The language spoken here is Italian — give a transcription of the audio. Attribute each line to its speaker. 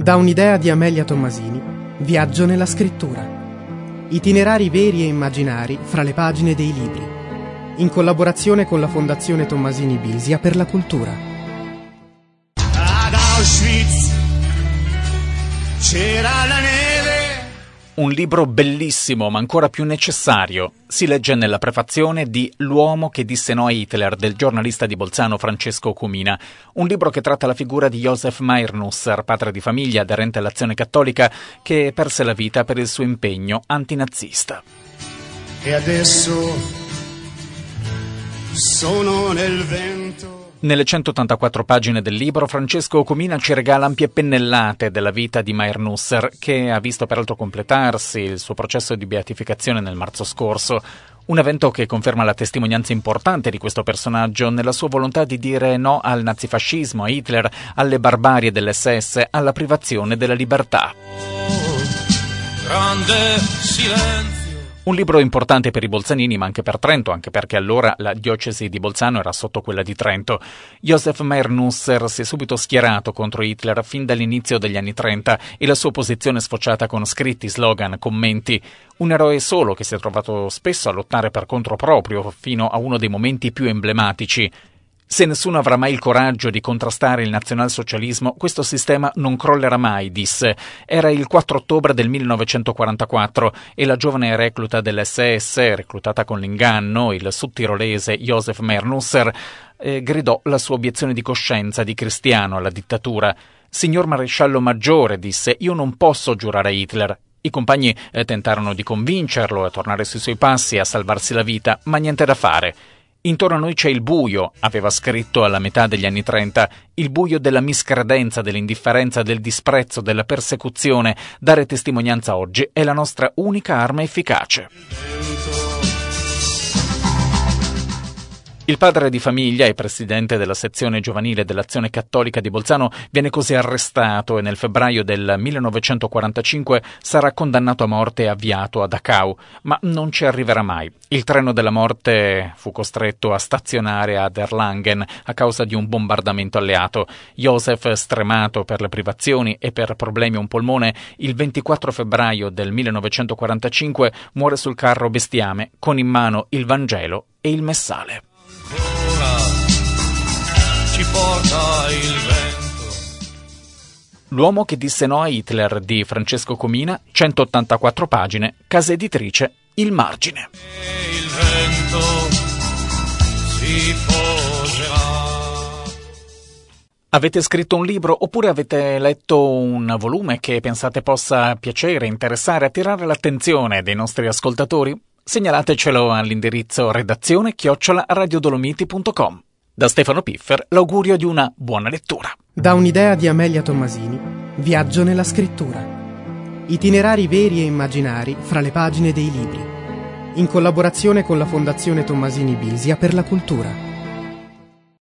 Speaker 1: Da un'idea di Amelia Tommasini, viaggio nella scrittura. Itinerari veri e immaginari fra le pagine dei libri. In collaborazione con la Fondazione Tommasini Bisia per la cultura.
Speaker 2: Ad Auschwitz c'era la neve.
Speaker 3: Un libro bellissimo, ma ancora più necessario. Si legge nella prefazione di L'uomo che disse no a Hitler, del giornalista di Bolzano Francesco Comina. Un libro che tratta la figura di Josef Mayrnusser, padre di famiglia aderente all'Azione Cattolica, che perse la vita per il suo impegno antinazista.
Speaker 2: E adesso sono nel vento.
Speaker 3: Nelle 184 pagine del libro, Francesco Comina ci regala ampie pennellate della vita di Mayrnusser, che ha visto peraltro completarsi il suo processo di beatificazione nel marzo scorso. Un evento che conferma la testimonianza importante di questo personaggio nella sua volontà di dire no al nazifascismo, a Hitler, alle barbarie dell'SS, alla privazione della libertà.
Speaker 2: Grande silenzio.
Speaker 3: Un libro importante per i bolzanini, ma anche per Trento, anche perché allora la diocesi di Bolzano era sotto quella di Trento. Josef Mayrnusser si è subito schierato contro Hitler fin dall'inizio degli anni 30 e la sua posizione è sfociata con scritti, slogan, commenti. Un eroe solo che si è trovato spesso a lottare per conto proprio, fino a uno dei momenti più emblematici. Se nessuno avrà mai il coraggio di contrastare il nazionalsocialismo, questo sistema non crollerà mai, disse. Era il 4 ottobre del 1944 e la giovane recluta dell'SS, reclutata con l'inganno, il sudtirolese Josef Mayrnusser, gridò la sua obiezione di coscienza di cristiano alla dittatura. Signor maresciallo maggiore, disse, io non posso giurare a Hitler. I compagni tentarono di convincerlo a tornare sui suoi passi e a salvarsi la vita, ma niente da fare. Intorno a noi c'è il buio, aveva scritto alla metà degli anni 30, il buio della miscredenza, dell'indifferenza, del disprezzo, della persecuzione. Dare testimonianza oggi è la nostra unica arma efficace. Il padre di famiglia e presidente della sezione giovanile dell'Azione Cattolica di Bolzano viene così arrestato e nel febbraio del 1945 sarà condannato a morte e avviato a Dachau, ma non ci arriverà mai. Il treno della morte fu costretto a stazionare ad Erlangen a causa di un bombardamento alleato. Josef, stremato per le privazioni e per problemi a un polmone, il 24 febbraio del 1945 muore sul carro bestiame con in mano il Vangelo e il Messale.
Speaker 2: Ci porta il vento.
Speaker 3: L'uomo che disse no a Hitler di Francesco Comina, 184 pagine, casa editrice Il Margine.
Speaker 2: E il vento si poserà.
Speaker 3: Avete scritto un libro oppure avete letto un volume che pensate possa piacere, interessare, attirare l'attenzione dei nostri ascoltatori? Segnalatecelo all'indirizzo redazione@radiodolomiti.com. Da Stefano Piffer l'augurio di una buona lettura.
Speaker 1: Da un'idea di Amelia Tommasini, viaggio nella scrittura. Itinerari veri e immaginari fra le pagine dei libri. In collaborazione con la Fondazione Tommasini Bisia per la cultura.